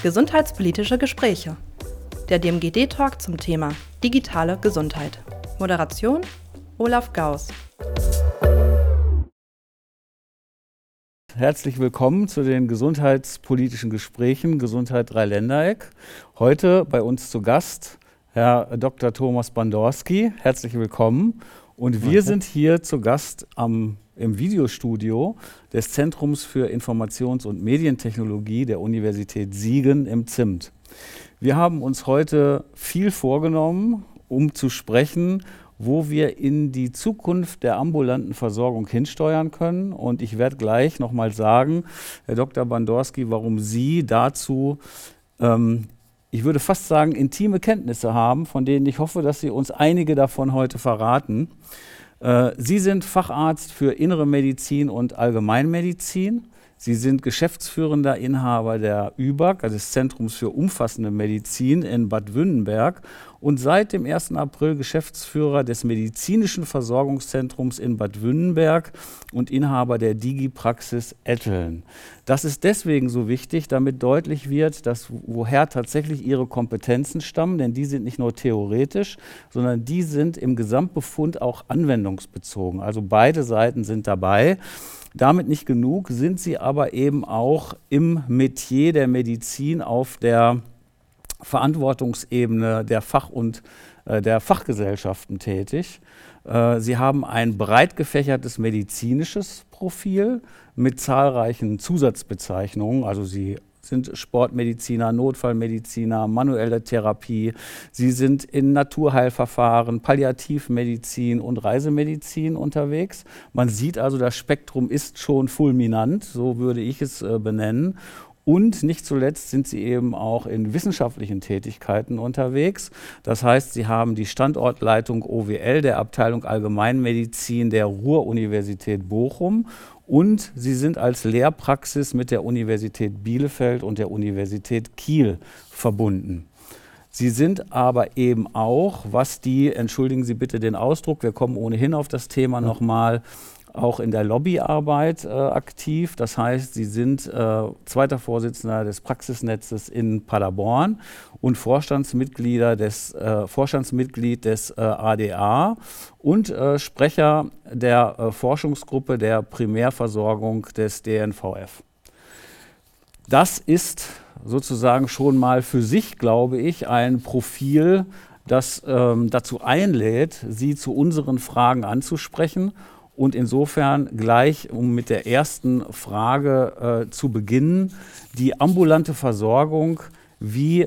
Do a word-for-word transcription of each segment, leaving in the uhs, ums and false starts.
Gesundheitspolitische Gespräche. Der D M G D-Talk zum Thema digitale Gesundheit. Moderation Olaf Gauss. Herzlich willkommen zu den gesundheitspolitischen Gesprächen Gesundheit Dreiländereck. Heute bei uns zu Gast Herr Doktor Thomas Bandorski. Herzlich willkommen. Und wir sind hier zu Gast am, im Videostudio des Zentrums für Informations- und Medientechnologie der Universität Siegen im Zimt. Wir haben uns heute viel vorgenommen, um zu sprechen, wo wir in die Zukunft der ambulanten Versorgung hinsteuern können. Und ich werde gleich nochmal sagen, Herr Doktor Bandorski, warum Sie dazu, ähm, ich würde fast sagen, intime Kenntnisse haben, von denen ich hoffe, dass Sie uns einige davon heute verraten. Äh, Sie sind Facharzt für Innere Medizin und Allgemeinmedizin. Sie sind geschäftsführender Inhaber der Ü B A G, also des Zentrums für umfassende Medizin in Bad Wünnenberg und seit dem ersten April Geschäftsführer des medizinischen Versorgungszentrums in Bad Wünnenberg und Inhaber der Digipraxis Etteln. Das ist deswegen so wichtig, damit deutlich wird, dass woher tatsächlich Ihre Kompetenzen stammen, denn die sind nicht nur theoretisch, sondern die sind im Gesamtbefund auch anwendungsbezogen. Also beide Seiten sind dabei. Damit nicht genug, sind sie aber eben auch im Metier der Medizin auf der Verantwortungsebene der Fach- und äh, der Fachgesellschaften tätig. Äh, sie haben ein breit gefächertes medizinisches Profil mit zahlreichen Zusatzbezeichnungen, also sie sind Sportmediziner, Notfallmediziner, manuelle Therapie. Sie sind in Naturheilverfahren, Palliativmedizin und Reisemedizin unterwegs. Man sieht also, das Spektrum ist schon fulminant, so würde ich es äh, benennen. Und nicht zuletzt sind sie eben auch in wissenschaftlichen Tätigkeiten unterwegs. Das heißt, sie haben die Standortleitung O W L der Abteilung Allgemeinmedizin der Ruhr-Universität Bochum. Und sie sind als Lehrpraxis mit der Universität Bielefeld und der Universität Kiel verbunden. Sie sind aber eben auch, was die, entschuldigen Sie bitte den Ausdruck, wir kommen ohnehin auf das Thema ja. nochmal, auch in der Lobbyarbeit äh, aktiv. Das heißt, Sie sind äh, zweiter Vorsitzender des Praxisnetzes in Paderborn und Vorstandsmitglieder des, äh, Vorstandsmitglied des äh, A D A und äh, Sprecher der äh, Forschungsgruppe der Primärversorgung des D N V F. Das ist sozusagen schon mal für sich, glaube ich, ein Profil, das ähm, dazu einlädt, Sie zu unseren Fragen anzusprechen. Und insofern gleich, um mit der ersten Frage äh, zu beginnen, die ambulante Versorgung, wie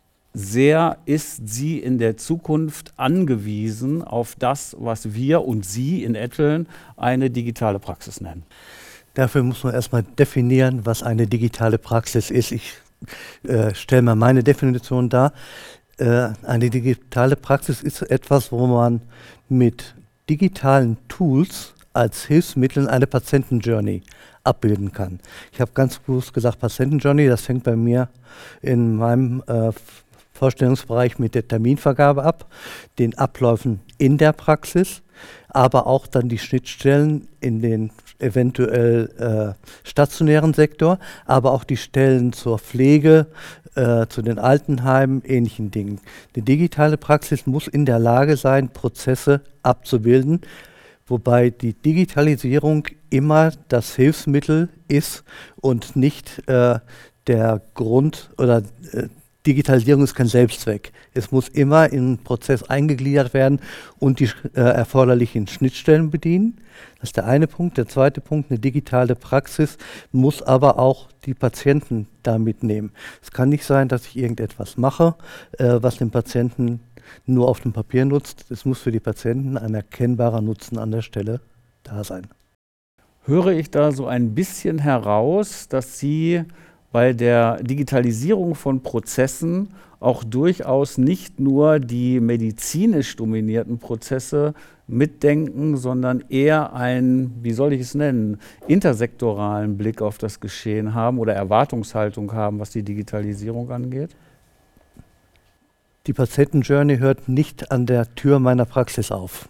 sehr ist sie in der Zukunft angewiesen auf das, was wir und Sie in Etteln eine digitale Praxis nennen? Dafür muss man erstmal definieren, was eine digitale Praxis ist. Ich äh, stelle mal meine Definition dar. Äh, eine digitale Praxis ist etwas, wo man mit digitalen Tools als Hilfsmittel eine Patientenjourney abbilden kann. Ich habe ganz bewusst gesagt Patientenjourney, das fängt bei mir in meinem äh, Vorstellungsbereich mit der Terminvergabe ab, den Abläufen in der Praxis, aber auch dann die Schnittstellen in den eventuell äh, stationären Sektor, aber auch die Stellen zur Pflege, äh, zu den Altenheimen, ähnlichen Dingen. Die digitale Praxis muss in der Lage sein, Prozesse abzubilden, wobei die Digitalisierung immer das Hilfsmittel ist und nicht äh, der Grund oder äh, Digitalisierung ist kein Selbstzweck. Es muss immer in den Prozess eingegliedert werden und die äh, erforderlichen Schnittstellen bedienen. Das ist der eine Punkt. Der zweite Punkt, eine digitale Praxis muss aber auch die Patienten da mitnehmen. Es kann nicht sein, dass ich irgendetwas mache, äh, was den Patienten nur auf dem Papier nutzt. Es muss für die Patienten ein erkennbarer Nutzen an der Stelle da sein. Höre ich da so ein bisschen heraus, dass Sie bei der Digitalisierung von Prozessen auch durchaus nicht nur die medizinisch dominierten Prozesse mitdenken, sondern eher einen, wie soll ich es nennen, intersektoralen Blick auf das Geschehen haben oder Erwartungshaltung haben, was die Digitalisierung angeht? Die Patientenjourney hört nicht an der Tür meiner Praxis auf.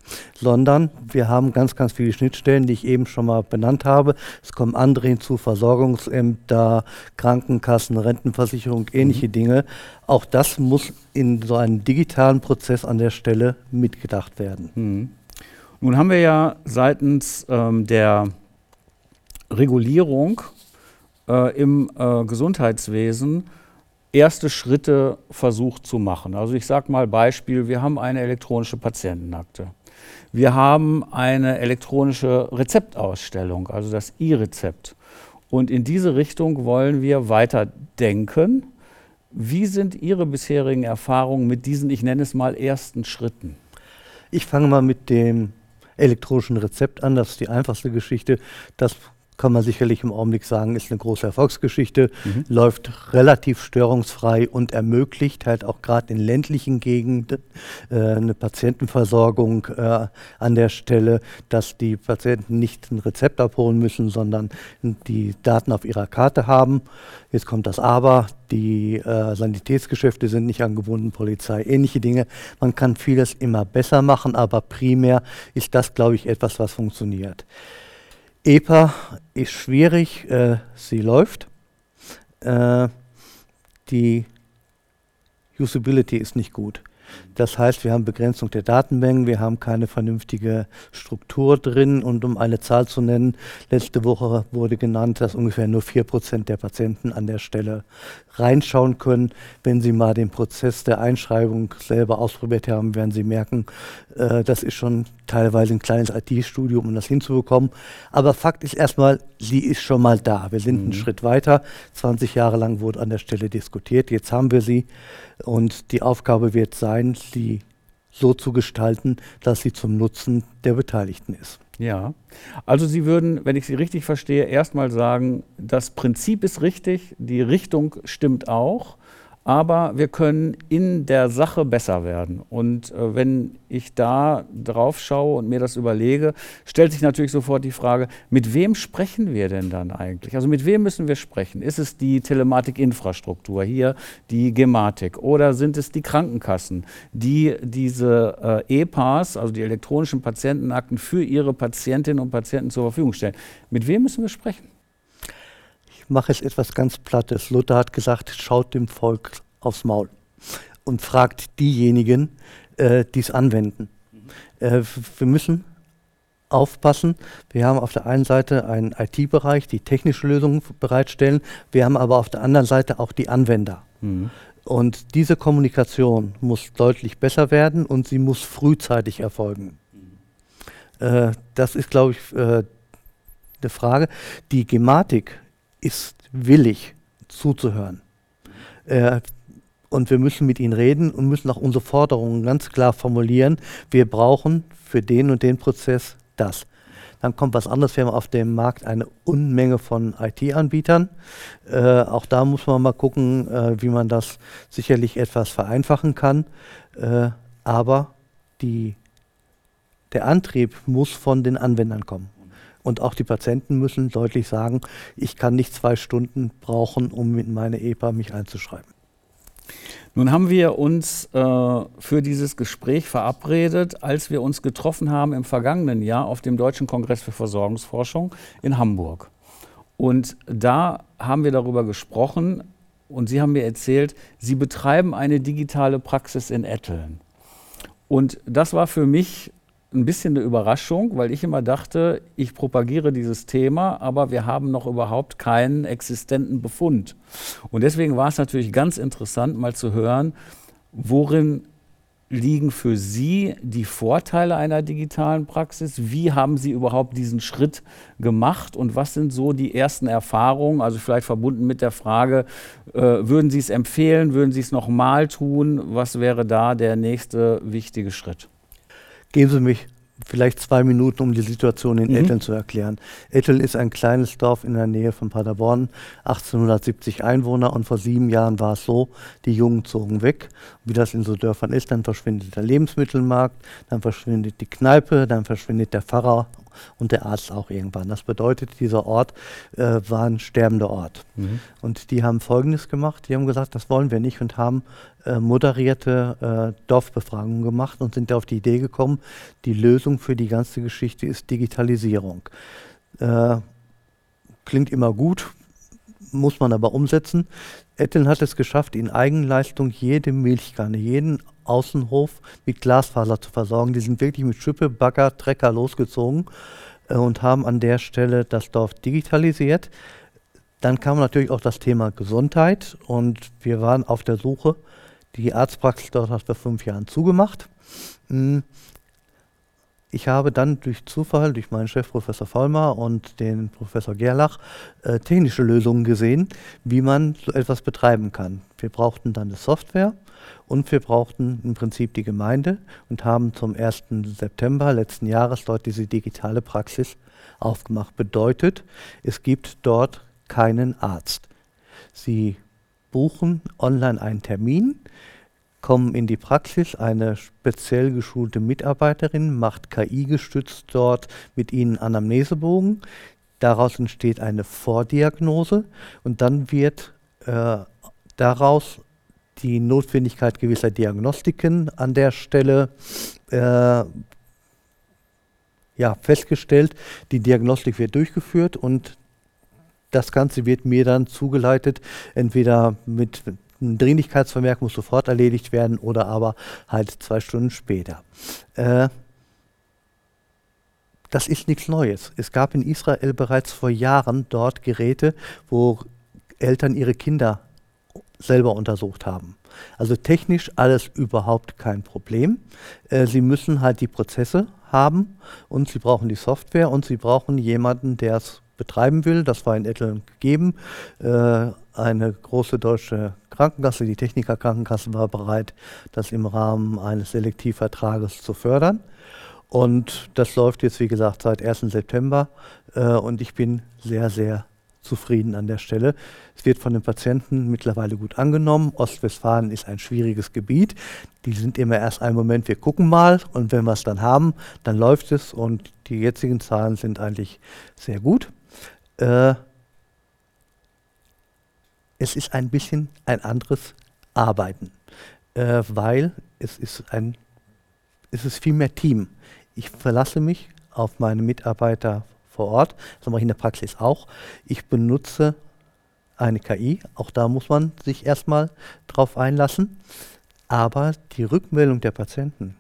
sondern wir haben ganz, ganz viele Schnittstellen, die ich eben schon mal benannt habe. Es kommen andere hinzu, Versorgungsämter, Krankenkassen, Rentenversicherung, ähnliche mhm. Dinge. Auch das muss in so einem digitalen Prozess an der Stelle mitgedacht werden. Mhm. Nun haben wir ja seitens ähm, der Regulierung äh, im äh, Gesundheitswesen erste Schritte versucht zu machen. Also ich sage mal Beispiel, wir haben eine elektronische Patientenakte. Wir haben eine elektronische Rezeptausstellung, also das E-Rezept. Und in diese Richtung wollen wir weiterdenken. Wie sind Ihre bisherigen Erfahrungen mit diesen, ich nenne es mal, ersten Schritten? Ich fange mal mit dem elektronischen Rezept an. Das ist die einfachste Geschichte. Das kann man sicherlich im Augenblick sagen, ist eine große Erfolgsgeschichte, mhm. läuft relativ störungsfrei und ermöglicht halt auch gerade in ländlichen Gegenden äh, eine Patientenversorgung äh, an der Stelle, dass die Patienten nicht ein Rezept abholen müssen, sondern die Daten auf ihrer Karte haben. Jetzt kommt das Aber, die äh, Sanitätsgeschäfte sind nicht angebunden, Polizei, ähnliche Dinge. Man kann vieles immer besser machen, aber primär ist das, glaube ich, etwas, was funktioniert. E P A ist schwierig, äh, sie läuft. Äh, die Usability ist nicht gut. Das heißt, wir haben Begrenzung der Datenmengen, wir haben keine vernünftige Struktur drin. Und um eine Zahl zu nennen, letzte Woche wurde genannt, dass ungefähr nur vier Prozent der Patienten an der Stelle reinschauen können. Wenn Sie mal den Prozess der Einschreibung selber ausprobiert haben, werden Sie merken, äh, das ist schon teilweise ein kleines I T-Studium, um das hinzubekommen. Aber Fakt ist erstmal, sie ist schon mal da. Wir sind mhm. einen Schritt weiter. zwanzig Jahre lang wurde an der Stelle diskutiert. Jetzt haben wir sie. Und die Aufgabe wird sein, sie so zu gestalten, dass sie zum Nutzen der Beteiligten ist. Ja, also Sie würden, wenn ich Sie richtig verstehe, erstmal sagen, das Prinzip ist richtig, die Richtung stimmt auch, aber wir können in der Sache besser werden. Und äh, wenn ich da drauf schaue und mir das überlege, stellt sich natürlich sofort die Frage, mit wem sprechen wir denn dann eigentlich? Also mit wem müssen wir sprechen? Ist es die Telematikinfrastruktur, hier die Gematik, oder sind es die Krankenkassen, die diese äh, E P As, also die elektronischen Patientenakten, für ihre Patientinnen und Patienten zur Verfügung stellen? Mit wem müssen wir sprechen? Ich mache jetzt etwas ganz Plattes. Luther hat gesagt, schaut dem Volk aufs Maul und fragt diejenigen, äh, die es anwenden. Mhm. Äh, wir müssen aufpassen. Wir haben auf der einen Seite einen I T-Bereich, die technische Lösungen bereitstellen. Wir haben aber auf der anderen Seite auch die Anwender. Mhm. Und diese Kommunikation muss deutlich besser werden und sie muss frühzeitig erfolgen. Mhm. Äh, das ist, glaube ich, äh, eine Frage. Die Gematik ist willig zuzuhören. Äh, und wir müssen mit ihnen reden und müssen auch unsere Forderungen ganz klar formulieren. Wir brauchen für den und den Prozess das. Dann kommt was anderes. Wir haben auf dem Markt eine Unmenge von I T-Anbietern. Äh, auch da muss man mal gucken, äh, wie man das sicherlich etwas vereinfachen kann. Äh, aber die, der Antrieb muss von den Anwendern kommen. Und auch die Patienten müssen deutlich sagen, ich kann nicht zwei Stunden brauchen, um mit meiner E P A mich einzuschreiben. Nun haben wir uns äh, für dieses Gespräch verabredet, als wir uns getroffen haben im vergangenen Jahr auf dem Deutschen Kongress für Versorgungsforschung in Hamburg. Und da haben wir darüber gesprochen und Sie haben mir erzählt, Sie betreiben eine digitale Praxis in Etteln. Und das war für mich ein bisschen eine Überraschung, weil ich immer dachte, ich propagiere dieses Thema, aber wir haben noch überhaupt keinen existenten Befund. Und deswegen war es natürlich ganz interessant, mal zu hören, worin liegen für Sie die Vorteile einer digitalen Praxis? Wie haben Sie überhaupt diesen Schritt gemacht und was sind so die ersten Erfahrungen? Also vielleicht verbunden mit der Frage, äh, würden Sie es empfehlen, würden Sie es nochmal tun? Was wäre da der nächste wichtige Schritt? Geben Sie mich vielleicht zwei Minuten, um die Situation in mhm. Etteln zu erklären. Etteln ist ein kleines Dorf in der Nähe von Paderborn, achtzehnhundertsiebzig Einwohner, und vor sieben Jahren war es so, die Jungen zogen weg. Wie das in so Dörfern ist, dann verschwindet der Lebensmittelmarkt, dann verschwindet die Kneipe, dann verschwindet der Pfarrer und der Arzt auch irgendwann. Das bedeutet, dieser Ort äh, war ein sterbender Ort. Mhm. Und die haben Folgendes gemacht, die haben gesagt, das wollen wir nicht, und haben äh, moderierte äh, Dorfbefragungen gemacht und sind auf die Idee gekommen, die Lösung für die ganze Geschichte ist Digitalisierung. Äh, klingt immer gut, muss man aber umsetzen. Etteln hat es geschafft, in Eigenleistung jede Milchkanne, jeden Außenhof mit Glasfaser zu versorgen. Die sind wirklich mit Schippe, Bagger, Trecker losgezogen äh, und haben an der Stelle das Dorf digitalisiert. Dann kam natürlich auch das Thema Gesundheit und wir waren auf der Suche. Die Arztpraxis dort hat vor fünf Jahren zugemacht. Ich habe dann durch Zufall, durch meinen Chef Professor Vollmer und den Professor Gerlach, äh, technische Lösungen gesehen, wie man so etwas betreiben kann. Wir brauchten dann eine Software und wir brauchten im Prinzip die Gemeinde und haben zum ersten September letzten Jahres dort diese digitale Praxis aufgemacht. Bedeutet, es gibt dort keinen Arzt. Sie buchen online einen Termin, kommen in die Praxis, eine speziell geschulte Mitarbeiterin macht K I-gestützt dort mit ihnen Anamnesebogen. Daraus entsteht eine Vordiagnose und dann wird äh, daraus die Notwendigkeit gewisser Diagnostiken an der Stelle äh, ja, festgestellt. Die Diagnostik wird durchgeführt und das Ganze wird mir dann zugeleitet, entweder mit ein Dringlichkeitsvermerk muss sofort erledigt werden oder aber halt zwei Stunden später. Äh, das ist nichts Neues. Es gab in Israel bereits vor Jahren dort Geräte, wo Eltern ihre Kinder selber untersucht haben. Also technisch alles überhaupt kein Problem. Äh, sie müssen halt die Prozesse haben und sie brauchen die Software und sie brauchen jemanden, der es betreiben will. Das war in Etteln gegeben. Äh, eine große deutsche Krankenkasse, die Techniker Krankenkasse, war bereit, das im Rahmen eines Selektivvertrages zu fördern. Und das läuft jetzt, wie gesagt, seit ersten September. Äh, und ich bin sehr, sehr zufrieden an der Stelle. Es wird von den Patienten mittlerweile gut angenommen. Ostwestfalen ist ein schwieriges Gebiet. Die sind immer erst einen Moment, wir gucken mal und wenn wir es dann haben, dann läuft es und die jetzigen Zahlen sind eigentlich sehr gut. Äh, es ist ein bisschen ein anderes Arbeiten, äh, weil es ist, ein, es ist viel mehr Team. Ich verlasse mich auf meine Mitarbeiter vor Ort, das mache ich in der Praxis auch. Ich benutze eine K I, auch da muss man sich erstmal drauf einlassen, aber die Rückmeldung der Patienten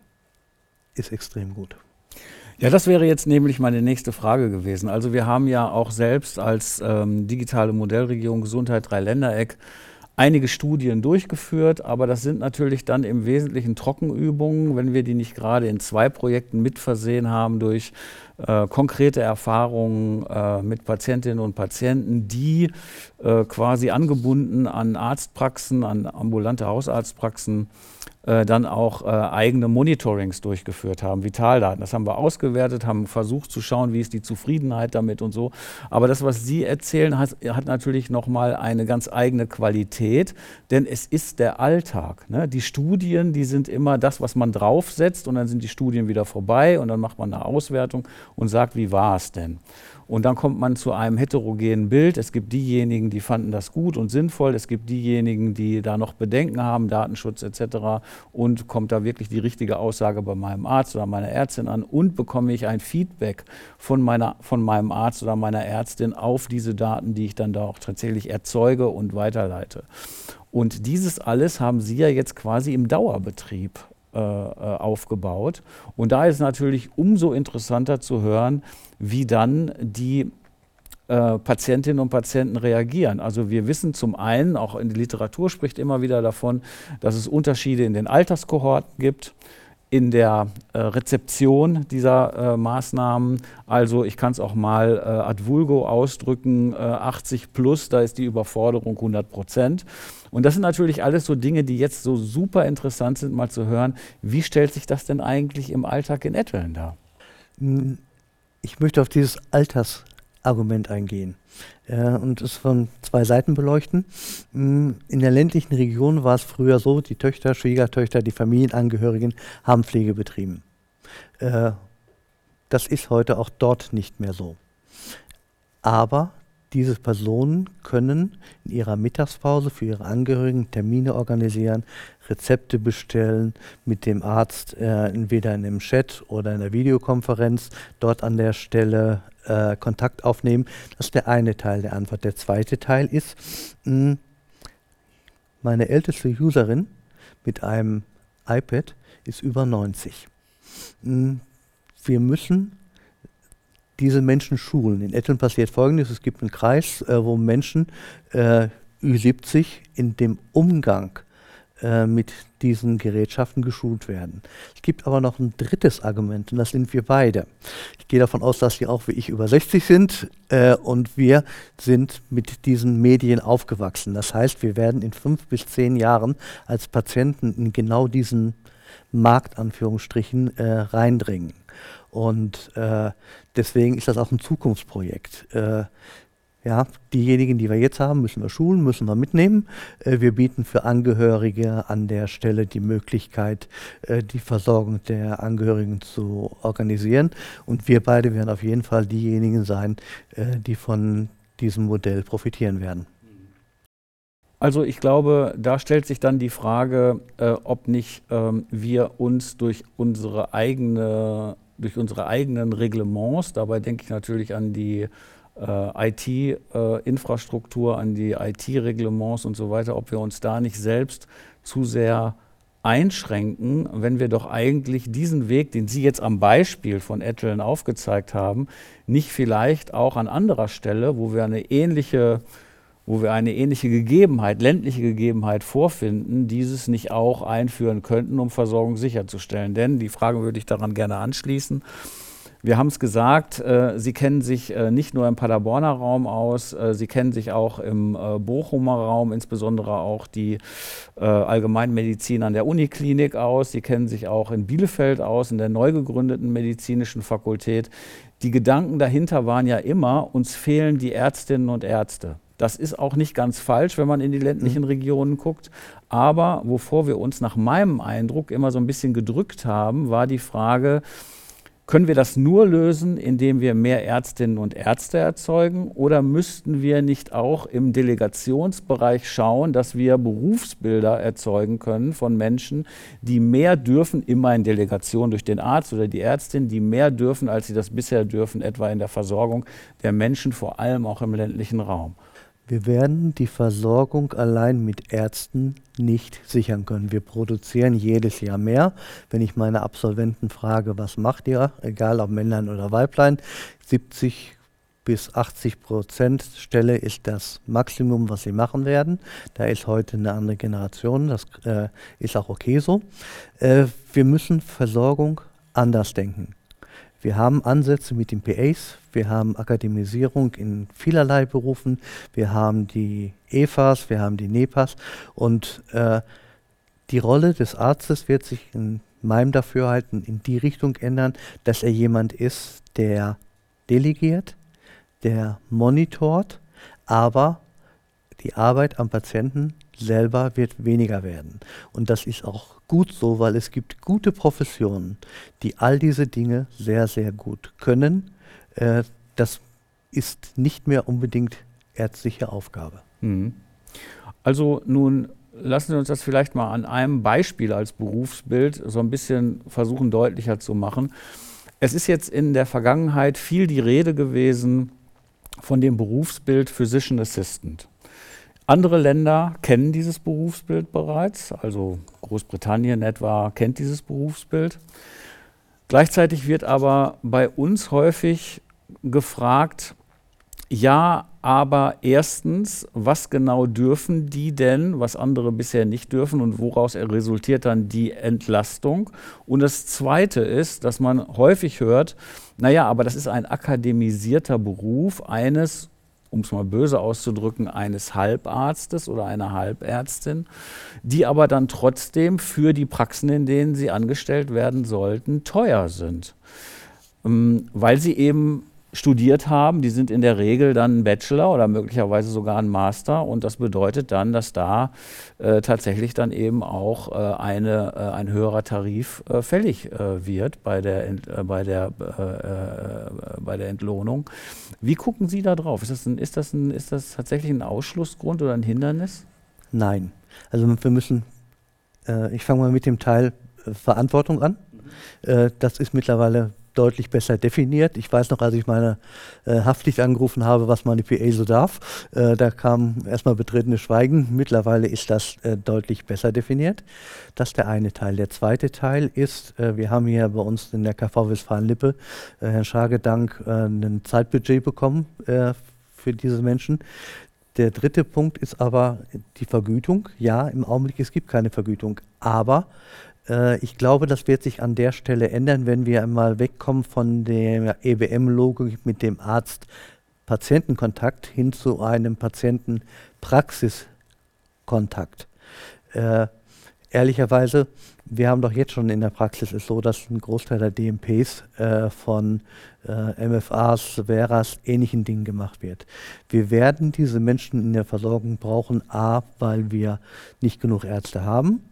ist extrem gut. Ja, das wäre jetzt nämlich meine nächste Frage gewesen. Also wir haben ja auch selbst als ähm, digitale Modellregierung Gesundheit Dreiländereck einige Studien durchgeführt, aber das sind natürlich dann im Wesentlichen Trockenübungen, wenn wir die nicht gerade in zwei Projekten mit versehen haben durch äh, konkrete Erfahrungen äh, mit Patientinnen und Patienten, die äh, quasi angebunden an Arztpraxen, an ambulante Hausarztpraxen, äh, dann auch äh, eigene Monitorings durchgeführt haben, Vitaldaten. Das haben wir ausgewertet, haben versucht zu schauen, wie ist die Zufriedenheit damit und so. Aber das, was Sie erzählen, hat, hat natürlich nochmal eine ganz eigene Qualität, denn es ist der Alltag. Ne? Die Studien, die sind immer das, was man draufsetzt und dann sind die Studien wieder vorbei und dann macht man eine Auswertung und sagt, wie war es denn? Und dann kommt man zu einem heterogenen Bild. Es gibt diejenigen, die fanden das gut und sinnvoll. Es gibt diejenigen, die da noch Bedenken haben, Datenschutz et cetera. Und kommt da wirklich die richtige Aussage bei meinem Arzt oder meiner Ärztin an? Und bekomme ich ein Feedback von, meiner, von meinem Arzt oder meiner Ärztin auf diese Daten, die ich dann da auch tatsächlich erzeuge und weiterleite? Und dieses alles haben Sie ja jetzt quasi im Dauerbetrieb äh, aufgebaut. Und da ist natürlich umso interessanter zu hören, wie dann die äh, Patientinnen und Patienten reagieren. Also wir wissen zum einen, auch in der Literatur spricht immer wieder davon, dass es Unterschiede in den Alterskohorten gibt, in der äh, Rezeption dieser äh, Maßnahmen. Also ich kann es auch mal äh, ad vulgo ausdrücken, äh, achtzig plus, da ist die Überforderung hundert Prozent. Und das sind natürlich alles so Dinge, die jetzt so super interessant sind, mal zu hören, wie stellt sich das denn eigentlich im Alltag in Etteln dar? Ich möchte auf dieses Altersargument eingehen äh, und es von zwei Seiten beleuchten. In der ländlichen Region war es früher so, die Töchter, Schwiegertöchter, die Familienangehörigen haben Pflege betrieben. Äh, das ist heute auch dort nicht mehr so. Aber diese Personen können in ihrer Mittagspause für ihre Angehörigen Termine organisieren, Rezepte bestellen, mit dem Arzt äh, entweder in einem Chat oder in einer Videokonferenz dort an der Stelle äh, Kontakt aufnehmen. Das ist der eine Teil der Antwort. Der zweite Teil ist, mh, meine älteste Userin mit einem iPad ist über neunzig. Mh, wir müssen diese Menschen schulen. In Etteln passiert Folgendes: Es gibt einen Kreis, äh, wo Menschen äh, Ü siebzig in dem Umgang äh, mit diesen Gerätschaften geschult werden. Es gibt aber noch ein drittes Argument, und das sind wir beide. Ich gehe davon aus, dass Sie auch wie ich über sechzig sind äh, und wir sind mit diesen Medien aufgewachsen. Das heißt, wir werden in fünf bis zehn Jahren als Patienten in genau diesen Markt, Anführungsstrichen, äh, reindringen. Und äh, deswegen ist das auch ein Zukunftsprojekt. Äh, ja, diejenigen, die wir jetzt haben, müssen wir schulen, müssen wir mitnehmen. Äh, wir bieten für Angehörige an der Stelle die Möglichkeit, äh, die Versorgung der Angehörigen zu organisieren. Und wir beide werden auf jeden Fall diejenigen sein, äh, die von diesem Modell profitieren werden. Also ich glaube, da stellt sich dann die Frage, äh, ob nicht ähm, wir uns durch unsere eigene, durch unsere eigenen Reglements, dabei denke ich natürlich an die äh, I T-Infrastruktur, äh, an die I T-Reglements und so weiter, ob wir uns da nicht selbst zu sehr einschränken, wenn wir doch eigentlich diesen Weg, den Sie jetzt am Beispiel von Etteln aufgezeigt haben, nicht vielleicht auch an anderer Stelle, wo wir eine ähnliche wo wir eine ähnliche Gegebenheit, ländliche Gegebenheit vorfinden, dieses nicht auch einführen könnten, um Versorgung sicherzustellen. Denn, die Frage würde ich daran gerne anschließen, wir haben es gesagt, äh, Sie kennen sich äh, nicht nur im Paderborner Raum aus, äh, Sie kennen sich auch im äh, Bochumer Raum, insbesondere auch die äh, Allgemeinmedizin an der Uniklinik aus, Sie kennen sich auch in Bielefeld aus, in der neu gegründeten medizinischen Fakultät. Die Gedanken dahinter waren ja immer, uns fehlen die Ärztinnen und Ärzte. Das ist auch nicht ganz falsch, wenn man in die ländlichen Regionen guckt. Aber wovor wir uns nach meinem Eindruck immer so ein bisschen gedrückt haben, war die Frage, können wir das nur lösen, indem wir mehr Ärztinnen und Ärzte erzeugen? Oder müssten wir nicht auch im Delegationsbereich schauen, dass wir Berufsbilder erzeugen können von Menschen, die mehr dürfen, immer in Delegation durch den Arzt oder die Ärztin, die mehr dürfen, als sie das bisher dürfen, etwa in der Versorgung der Menschen, vor allem auch im ländlichen Raum? Wir werden die Versorgung allein mit Ärzten nicht sichern können. Wir produzieren jedes Jahr mehr. Wenn ich meine Absolventen frage, was macht ihr, egal ob Männlein oder Weiblein, siebzig bis achtzig Prozent Stelle ist das Maximum, was sie machen werden. Da ist heute eine andere Generation, das äh, ist auch okay so. Äh, wir müssen Versorgung anders denken. Wir haben Ansätze mit den P As, wir haben Akademisierung in vielerlei Berufen, wir haben die E F As, wir haben die N E P As und äh, die Rolle des Arztes wird sich in meinem Dafürhalten in die Richtung ändern, dass er jemand ist, der delegiert, der monitort, aber die Arbeit am Patienten selber wird weniger werden. Und das ist auch gut so, weil es gibt gute Professionen, die all diese Dinge sehr, sehr gut können. Äh, das ist nicht mehr unbedingt ärztliche Aufgabe. Mhm. Also nun lassen Sie uns das vielleicht mal an einem Beispiel als Berufsbild so ein bisschen versuchen deutlicher zu machen. Es ist jetzt in der Vergangenheit viel die Rede gewesen von dem Berufsbild Physician Assistant. Andere Länder kennen dieses Berufsbild bereits, also Großbritannien etwa kennt dieses Berufsbild. Gleichzeitig wird aber bei uns häufig gefragt, ja, aber erstens, was genau dürfen die denn, was andere bisher nicht dürfen und woraus resultiert dann die Entlastung? Und das Zweite ist, dass man häufig hört, naja, aber das ist ein akademisierter Beruf eines, um es mal böse auszudrücken, eines Halbarztes oder einer Halbärztin, die aber dann trotzdem für die Praxen, in denen sie angestellt werden sollten, teuer sind, ähm, weil sie eben studiert haben, die sind in der Regel dann ein Bachelor oder möglicherweise sogar ein Master, und das bedeutet dann, dass da äh, tatsächlich dann eben auch äh, eine, äh, ein höherer Tarif äh, fällig äh, wird bei der, Ent, äh, bei, der, äh, äh, bei der Entlohnung. Wie gucken Sie da drauf? Ist das, ein, ist, das ein, ist das tatsächlich ein Ausschlussgrund oder ein Hindernis? Nein. Also wir müssen, äh, ich fange mal mit dem Teil äh, Verantwortung an. Mhm. Äh, das ist mittlerweile deutlich besser definiert. Ich weiß noch, als ich meine äh, Haftpflicht angerufen habe, was meine P A so darf, äh, da kam erstmal betretenes Schweigen. Mittlerweile ist das äh, deutlich besser definiert. Das ist der eine Teil. Der zweite Teil ist, äh, wir haben hier bei uns in der K V Westfalen-Lippe, äh, Herrn Schagedank, äh, ein Zeitbudget bekommen äh, für diese Menschen. Der dritte Punkt ist aber die Vergütung. Ja, im Augenblick, es gibt keine Vergütung, aber ich glaube, das wird sich an der Stelle ändern, wenn wir einmal wegkommen von der E B M-Logik mit dem Arzt-Patienten-Kontakt hin zu einem Patienten-Praxis-Kontakt. Äh, ehrlicherweise, wir haben doch jetzt schon in der Praxis ist so, dass ein Großteil der D M Ps äh, von äh, M F As, Veras, ähnlichen Dingen gemacht wird. Wir werden diese Menschen in der Versorgung brauchen, a, weil wir nicht genug Ärzte haben.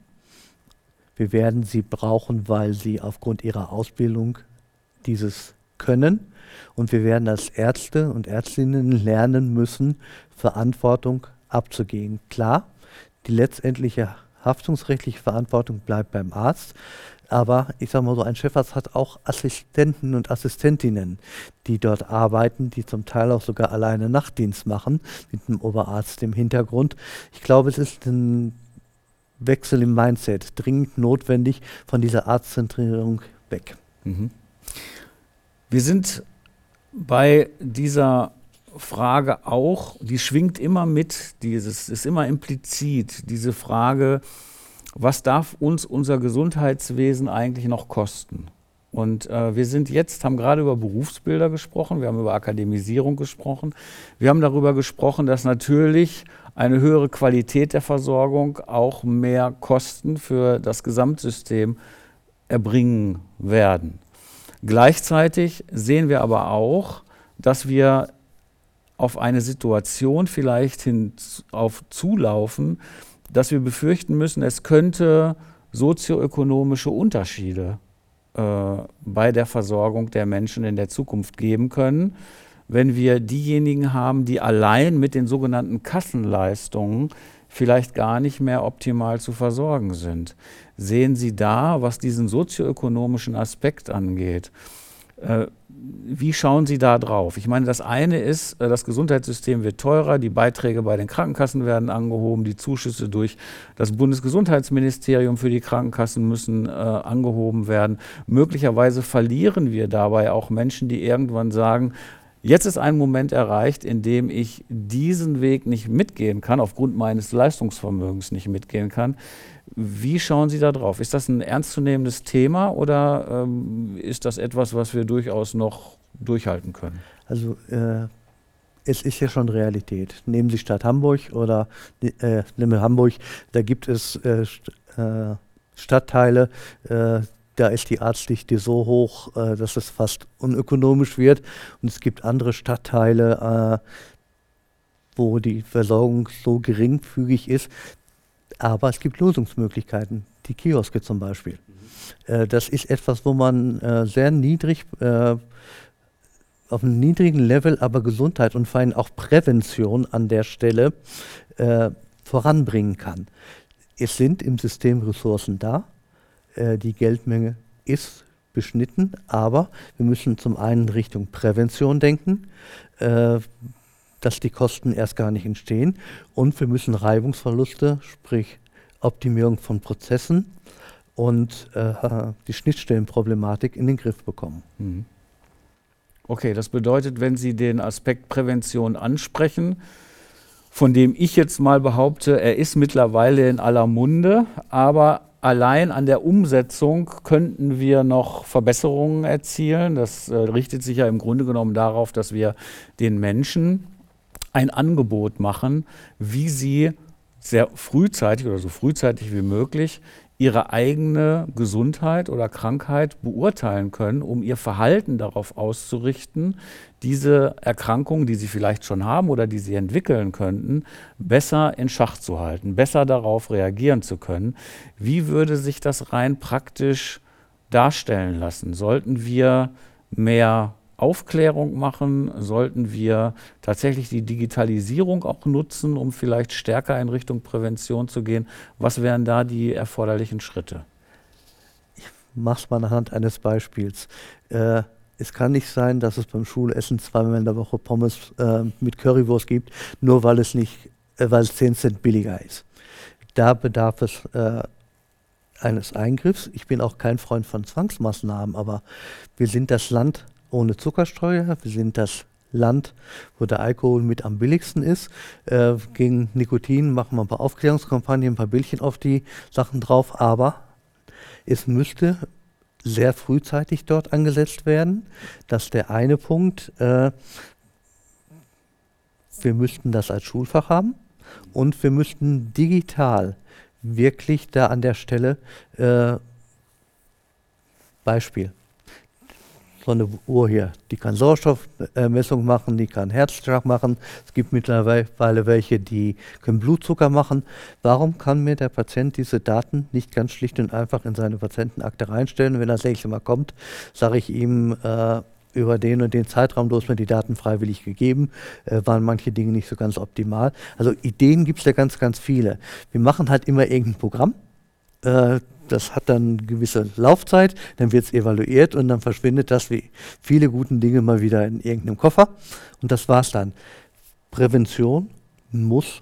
Wir werden sie brauchen, weil sie aufgrund ihrer Ausbildung dieses können. Und wir werden als Ärzte und Ärztinnen lernen müssen, Verantwortung abzugeben. Klar, die letztendliche haftungsrechtliche Verantwortung bleibt beim Arzt. Aber ich sage mal so, ein Chefarzt hat auch Assistenten und Assistentinnen, die dort arbeiten, die zum Teil auch sogar alleine Nachtdienst machen, mit einem Oberarzt im Hintergrund. Ich glaube, es ist ein Wechsel im Mindset, dringend notwendig, von dieser Arztzentrierung weg. Mhm. Wir sind bei dieser Frage auch, die schwingt immer mit, dieses ist immer implizit, diese Frage, was darf uns unser Gesundheitswesen eigentlich noch kosten? Und äh, wir sind jetzt, haben gerade über Berufsbilder gesprochen, wir haben über Akademisierung gesprochen, wir haben darüber gesprochen, dass natürlich eine höhere Qualität der Versorgung auch mehr Kosten für das Gesamtsystem erbringen werden. Gleichzeitig sehen wir aber auch, dass wir auf eine Situation vielleicht hin auf zulaufen, dass wir befürchten müssen, es könnte sozioökonomische Unterschiede äh, bei der Versorgung der Menschen in der Zukunft geben können, wenn wir diejenigen haben, die allein mit den sogenannten Kassenleistungen vielleicht gar nicht mehr optimal zu versorgen sind. Sehen Sie da, was diesen sozioökonomischen Aspekt angeht, äh, wie schauen Sie da drauf? Ich meine, das eine ist, das Gesundheitssystem wird teurer, die Beiträge bei den Krankenkassen werden angehoben, die Zuschüsse durch das Bundesgesundheitsministerium für die Krankenkassen müssen äh, angehoben werden. Möglicherweise verlieren wir dabei auch Menschen, die irgendwann sagen, jetzt ist ein Moment erreicht, in dem ich diesen Weg nicht mitgehen kann, aufgrund meines Leistungsvermögens nicht mitgehen kann. Wie schauen Sie da drauf? Ist das ein ernstzunehmendes Thema oder ähm, ist das etwas, was wir durchaus noch durchhalten können? Also äh, es ist ja schon Realität. Nehmen Sie Stadt Hamburg oder äh, nehmen wir Hamburg, da gibt es äh, St äh, Stadtteile, äh, da ist die Arztdichte so hoch, äh, dass es fast unökonomisch wird. Und es gibt andere Stadtteile, äh, wo die Versorgung so geringfügig ist. Aber es gibt Lösungsmöglichkeiten, die Kioske zum Beispiel. Mhm. Äh, das ist etwas, wo man äh, sehr niedrig, äh, auf einem niedrigen Level, aber Gesundheit und vor allem auch Prävention an der Stelle äh, voranbringen kann. Es sind im System Ressourcen da, äh, die Geldmenge ist beschnitten, aber wir müssen zum einen Richtung Prävention denken, äh, dass die Kosten erst gar nicht entstehen. Und wir müssen Reibungsverluste, sprich Optimierung von Prozessen und äh, die Schnittstellenproblematik in den Griff bekommen. Mhm. Okay, das bedeutet, wenn Sie den Aspekt Prävention ansprechen, von dem ich jetzt mal behaupte, er ist mittlerweile in aller Munde, aber allein an der Umsetzung könnten wir noch Verbesserungen erzielen. Das äh, richtet sich ja im Grunde genommen darauf, dass wir den Menschen ein Angebot machen, wie sie sehr frühzeitig oder so frühzeitig wie möglich ihre eigene Gesundheit oder Krankheit beurteilen können, um ihr Verhalten darauf auszurichten, diese Erkrankungen, die sie vielleicht schon haben oder die sie entwickeln könnten, besser in Schach zu halten, besser darauf reagieren zu können. Wie würde sich das rein praktisch darstellen lassen? Sollten wir mehr Aufklärung machen? Sollten wir tatsächlich die Digitalisierung auch nutzen, um vielleicht stärker in Richtung Prävention zu gehen? Was wären da die erforderlichen Schritte? Ich mache es mal anhand eines Beispiels. Äh, es kann nicht sein, dass es beim Schulessen zweimal in der Woche Pommes äh, mit Currywurst gibt, nur weil es nicht, äh, weil es zehn Cent billiger ist. Da bedarf es äh, eines Eingriffs. Ich bin auch kein Freund von Zwangsmaßnahmen, aber wir sind das Land ohne Zuckersteuer. Wir sind das Land, wo der Alkohol mit am billigsten ist. Äh, gegen Nikotin machen wir ein paar Aufklärungskampagnen, ein paar Bildchen auf die Sachen drauf, aber es müsste sehr frühzeitig dort angesetzt werden. Das ist der eine Punkt. Äh, wir müssten das als Schulfach haben und wir müssten digital wirklich da an der Stelle äh, Beispiel. So eine Uhr hier, die kann Sauerstoffmessung machen, die kann Herzschlag machen. Es gibt mittlerweile welche, die können Blutzucker machen. Warum kann mir der Patient diese Daten nicht ganz schlicht und einfach in seine Patientenakte reinstellen? Wenn er das nächste Mal kommt, sage ich ihm, äh, über den und den Zeitraum, du hast mir die Daten freiwillig gegeben, äh, waren manche Dinge nicht so ganz optimal. Also Ideen gibt es ja ganz, ganz viele. Wir machen halt immer irgendein Programm. Äh, Das hat dann eine gewisse Laufzeit, dann wird es evaluiert und dann verschwindet das wie viele gute Dinge mal wieder in irgendeinem Koffer. Und das war's dann. Prävention muss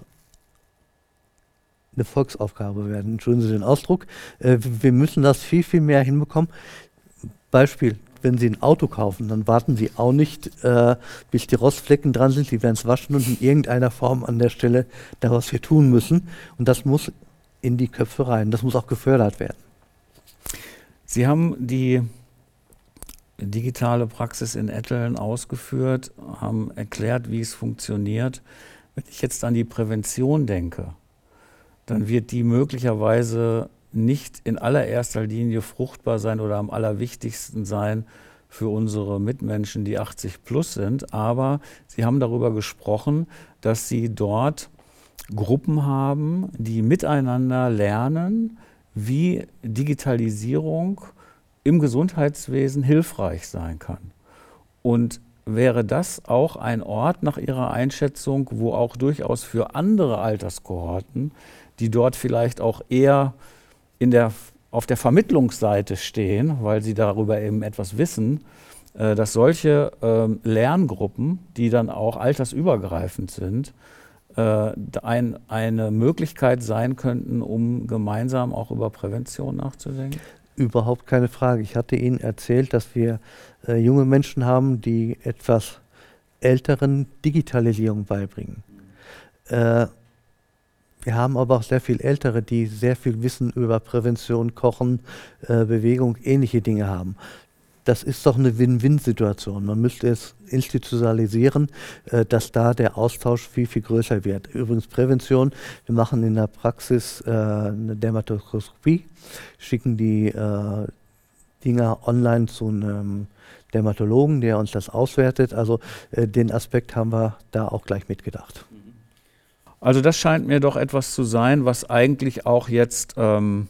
eine Volksaufgabe werden. Entschuldigen Sie den Ausdruck. Äh, wir müssen das viel, viel mehr hinbekommen. Beispiel, wenn Sie ein Auto kaufen, dann warten Sie auch nicht, äh, bis die Rostflecken dran sind. Sie werden es waschen und in irgendeiner Form an der Stelle da was wir tun müssen. Und das muss in die Köpfe rein. Das muss auch gefördert werden. Sie haben die digitale Praxis in Etteln ausgeführt, haben erklärt, wie es funktioniert. Wenn ich jetzt an die Prävention denke, dann wird die möglicherweise nicht in allererster Linie fruchtbar sein oder am allerwichtigsten sein für unsere Mitmenschen, die achtzig plus sind. Aber Sie haben darüber gesprochen, dass Sie dort Gruppen haben, die miteinander lernen, wie Digitalisierung im Gesundheitswesen hilfreich sein kann. Und wäre das auch ein Ort nach Ihrer Einschätzung, wo auch durchaus für andere Alterskohorten, die dort vielleicht auch eher in der, auf der Vermittlungsseite stehen, weil sie darüber eben etwas wissen, äh, dass solche äh, Lerngruppen, die dann auch altersübergreifend sind, Ein, eine Möglichkeit sein könnten, um gemeinsam auch über Prävention nachzudenken? Überhaupt keine Frage. Ich hatte Ihnen erzählt, dass wir äh, junge Menschen haben, die etwas Älteren Digitalisierung beibringen. Äh, wir haben aber auch sehr viel Ältere, die sehr viel Wissen über Prävention, Kochen, äh, Bewegung, ähnliche Dinge haben. Das ist doch eine Win-Win-Situation. Man müsste es institutionalisieren, äh, dass da der Austausch viel, viel größer wird. Übrigens Prävention, wir machen in der Praxis äh, eine Dermatoskopie, schicken die äh, Dinger online zu einem Dermatologen, der uns das auswertet. Also äh, den Aspekt haben wir da auch gleich mitgedacht. Also das scheint mir doch etwas zu sein, was eigentlich auch jetzt ähm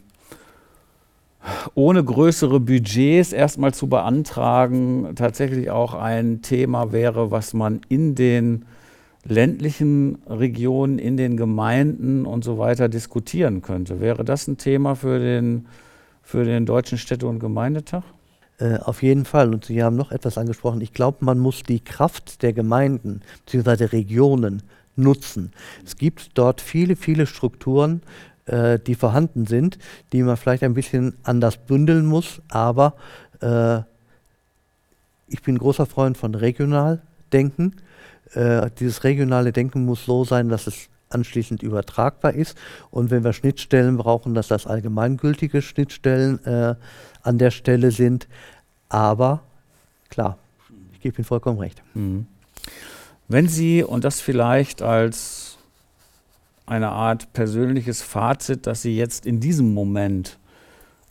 ohne größere Budgets erstmal zu beantragen, tatsächlich auch ein Thema wäre, was man in den ländlichen Regionen, in den Gemeinden und so weiter diskutieren könnte. Wäre das ein Thema für den, für den Deutschen Städte- und Gemeindetag? Äh, auf jeden Fall. Und Sie haben noch etwas angesprochen. Ich glaube, man muss die Kraft der Gemeinden bzw. der Regionen nutzen. Es gibt dort viele, viele Strukturen, die vorhanden sind, die man vielleicht ein bisschen anders bündeln muss, aber äh, ich bin ein großer Freund von Regionaldenken. Äh, dieses regionale Denken muss so sein, dass es anschließend übertragbar ist und wenn wir Schnittstellen brauchen, dass das allgemeingültige Schnittstellen äh, an der Stelle sind, aber klar, ich gebe Ihnen vollkommen recht. Mhm. Wenn Sie, und das vielleicht als eine Art persönliches Fazit, das Sie jetzt in diesem Moment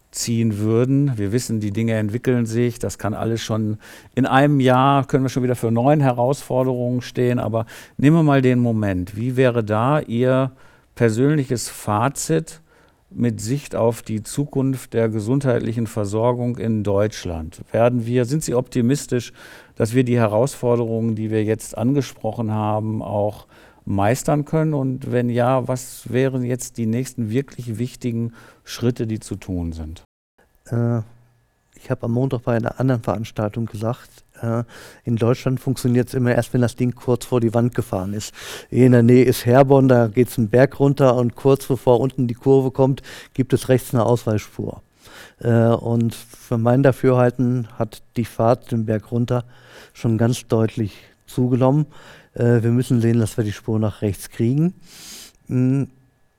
ziehen würden. Wir wissen, die Dinge entwickeln sich, das kann alles schon in einem Jahr, können wir schon wieder für neuen Herausforderungen stehen, aber nehmen wir mal den Moment. Wie wäre da Ihr persönliches Fazit mit Sicht auf die Zukunft der gesundheitlichen Versorgung in Deutschland? Werden wir, sind Sie optimistisch, dass wir die Herausforderungen, die wir jetzt angesprochen haben, auch meistern können? Und wenn ja, was wären jetzt die nächsten wirklich wichtigen Schritte, die zu tun sind? Äh, ich habe am Montag bei einer anderen Veranstaltung gesagt, äh, in Deutschland funktioniert es immer erst, wenn das Ding kurz vor die Wand gefahren ist. In der Nähe ist Herborn, da geht es einen Berg runter und kurz bevor unten die Kurve kommt, gibt es rechts eine Ausweichspur. Äh, und für mein Dafürhalten hat die Fahrt den Berg runter schon ganz deutlich zugenommen. Äh, wir müssen sehen, dass wir die Spur nach rechts kriegen. Hm.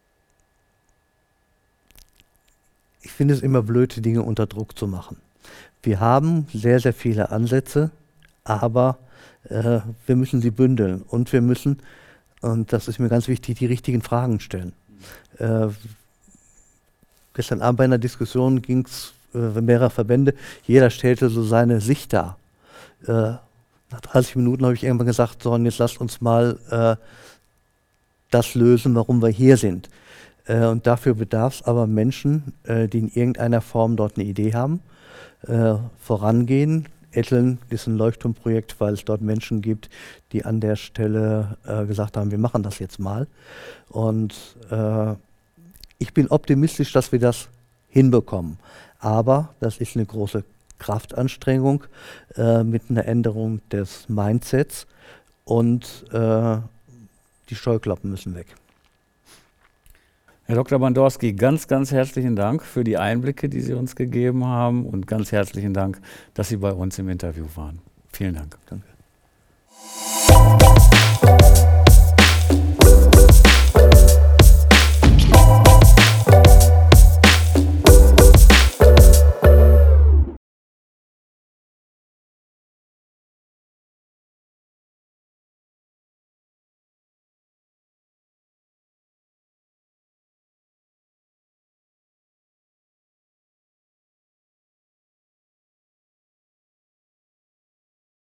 Ich finde es immer blöd, die Dinge unter Druck zu machen. Wir haben sehr, sehr viele Ansätze, aber äh, wir müssen sie bündeln und wir müssen, und das ist mir ganz wichtig, die richtigen Fragen stellen. Äh, gestern Abend bei einer Diskussion ging es äh, mehrerer Verbände, jeder stellte so seine Sicht dar. Äh, nach dreißig Minuten habe ich irgendwann gesagt, so, und jetzt lasst uns mal äh, das lösen, warum wir hier sind. Äh, und dafür bedarf es aber Menschen, äh, die in irgendeiner Form dort eine Idee haben, äh, vorangehen. Etteln ist ein Leuchtturmprojekt, weil es dort Menschen gibt, die an der Stelle äh, gesagt haben, wir machen das jetzt mal. Und äh, ich bin optimistisch, dass wir das hinbekommen. Aber das ist eine große Kraftanstrengung äh, mit einer Änderung des Mindsets und äh, die Scheuklappen müssen weg. Herr Doktor Bandorski, ganz, ganz herzlichen Dank für die Einblicke, die Sie uns gegeben haben und ganz herzlichen Dank, dass Sie bei uns im Interview waren. Vielen Dank. Danke.